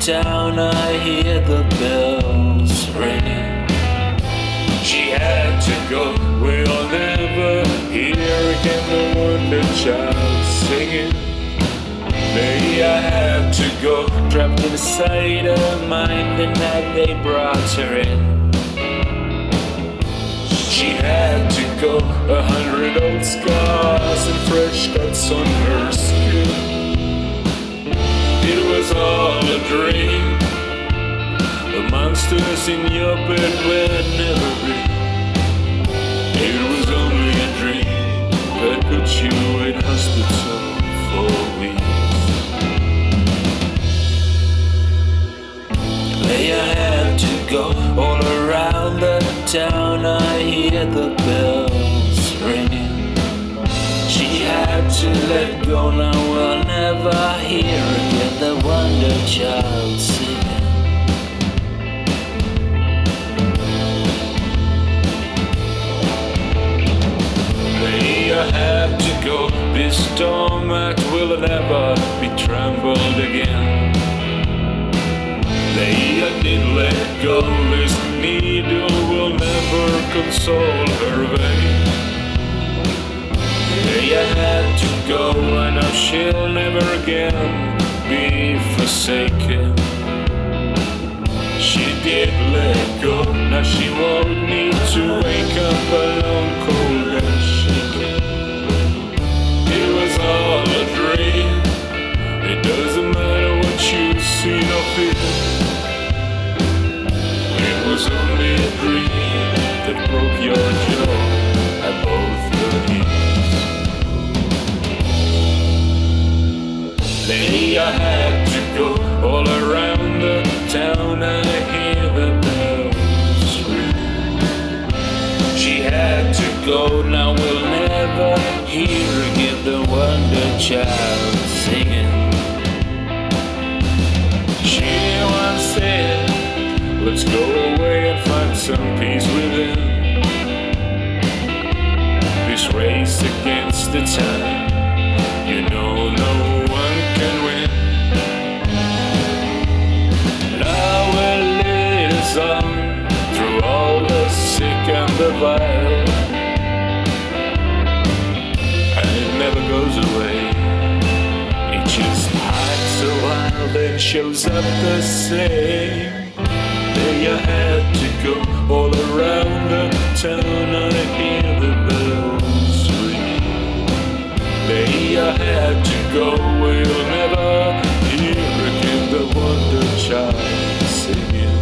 town, I hear the bells ringing. She had to go, we'll never hear again the wonder child singing. May I had to go, trapped inside her mind, and now they brought her in. She had to go, 100 old scars and fresh cuts on her skin. It was all a dream. The monsters in your bed were never real. It was only a dream that put you in hospital for weeks. Leia had to go all around the town, I hear the bells ringing. She had to let go, now we'll never hear again the wonder child singing. Leia had to go, this stomach will never be trembled again. Leia did let go, this needle will never console her vein. Leia had to go, I know she'll never again be forsaken. She did let go, now she won't need to wake up alone, cold and shaken. It was all a dream, it doesn't matter what you see or feel. It was only a dream that broke your jaw at both your knees. Leia had to go all around the town, I hear the bells ring. She had to go, now we'll never hear again the wonder child singing. She once said, let's go away and find some peace within. This race against the time, you know no one can win. And I will lead us on through all the sick and the vile. And it never goes away, it just hides a while, then shows up the same. Leia had to go all around the town, I hear the bells ringing. Leia had to go, we'll never hear again the wonder child singing.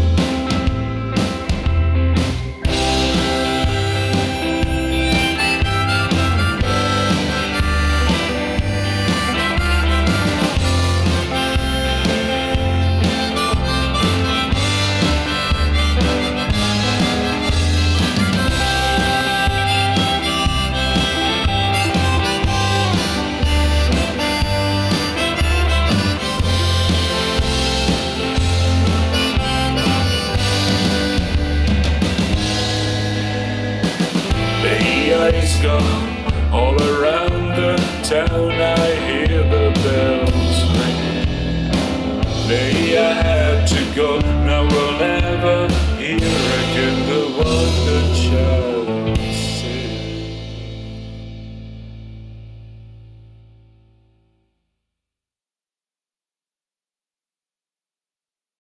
Is gone, all around the town I hear the bells ring. Leia had to go, now we'll never hear again the